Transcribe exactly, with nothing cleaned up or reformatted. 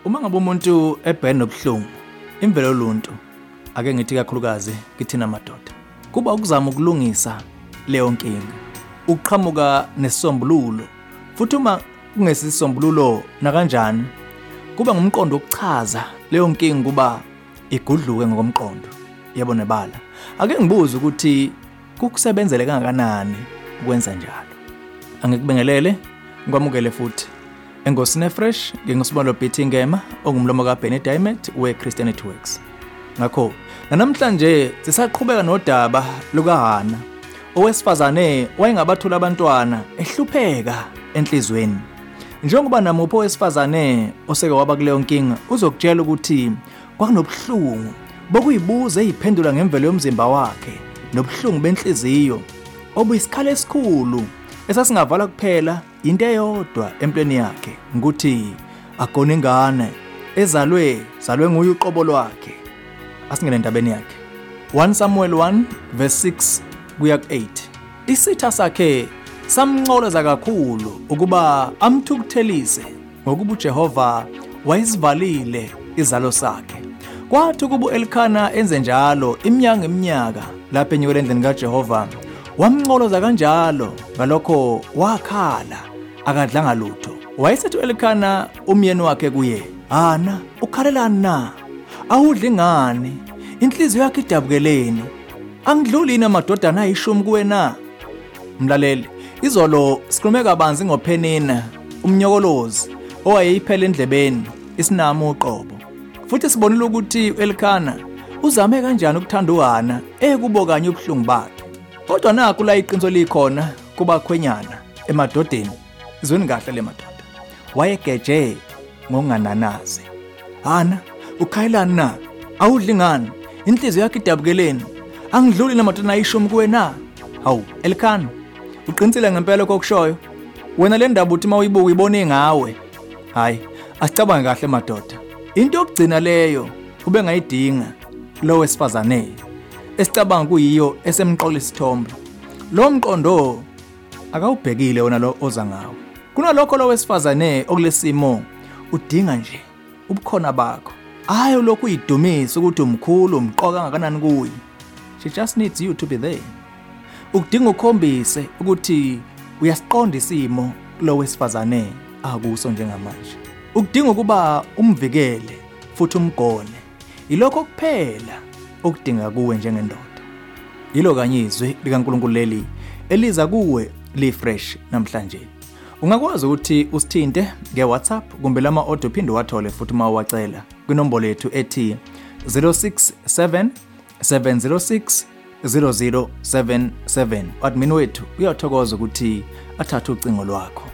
Uma ngabe umuntu ebhekene nobuhlungu, imvelo yoluntu ake ngithi kakhulukazi kithina madoda, kuba ukuzama ukulungisa leyo nkinga, ukuqhamuka nesisombululo. Futhi uma kungesisombululo na kanjani, kuba ngumqondo ukuchaza leyo nkinga kuba igudluke ngokomqondo. Yabona bala, ake ngibuze ukuthi kukusebenzele kangakanani ukwenza njalo. Angikubingelele, ngikwamukele futhi engosine fresh ngingusibalo Beating Ngema ongumlomo kaBenny Diamond we-Christianity Works. Ngakho namhlanje sisaqhubeka nodaba lukaHana, owesifazane wayengabathula abantwana ehlupheka enhlizweni. Njengoba namupho owesifazane oseke waba kuleyo nkinga uzokutshela ukuthi kwakunobuhlungu bokuyibuza eziphendula ngemvelo yomzimba wakhe, nobuhlungu benhliziyo obuyisikhala esikhulu esasingavala kuphela into eyodwa empilweni yakhe, ukuthi agone ingane ezalwe zalwe nguye uqobo lwakhe. Asingene endabeni yakhe. First Samuel one verse six kuya ku eight. Isitha sakhe samncoleza kakhulu ukuba amthukuthelise ngokuba uJehova wayesivalile izalo sakhe. Kwathi ukuba Elkana enze njalo iminyaka eminyaka lapha enyukele endlini kaJehova, wamncoloza kanjalo, ngalokho wakhala akadlanga lutho. Wayesethi Elkana umyeni wakhe kuye, "Hana, ukhalelani na? Awudli ngani? Inhliziyo yakhe idabukeleni. Angidluli yini amadodana ayishumi kuwena?" Mlaleli, izolo sikhulume kabanzi ngoPenina, umnyokolozi owayeyiphela endlebeni isinamo uqobo. Futhi sibonile ukuthi uElkana uzame kanjani ukuthanda uHana ekubo kanye ubuhlungu bakhe. Kodwa naku la iqiniso likhona kuba khwenyana emadodeni. Izweni kahle le madoda. Wayegeje ngokungananazi. "Hana, ukhayelani na? Awudli ngani? Inhliziyo yakhe idabukeleni. Angidluli namadodana ayishumi kuwena?" Hawu, Elkana, uqinisile ngempela kokushoyo? Wena le ndaba uthi mawuyibuka uyibone ngawe. Hayi, asicabange kahle madoda. Into yokugcina leyo ube ngayidinga lo wesifazane esicabanga kuyiyo esemqola isithombe. Lo mqondo akawubhekile wona lo oza ngawo. Kunalokho lo wesifazane okulesimo udinga nje ubukhona bakho. Hayi lokhu uyidumisa ukuthi umkhulu umqoka kangakanani kuyi. She just needs you to be there. Ukudinga ukhombise ukuthi uyasiqonda isimo lo wesifazane akuso njengamanje. Ukudinga ukuba umvikele futhi umgone. Ilokho kuphela okudinga kuwe njengendoda. Yilo kanye izwi likaNkulunkulu leli eliza kuwe li fresh namhlanje. Ungakwazi ukuthi usithinte ngeWhatsApp kumbe lama audio phinde wathole futhi uma uwacela kwinombolo yethu ethi zero six seven seven zero six zero zero seven seven. Admin wethu uyathokoza ukuthi athathe ucingo lwakho.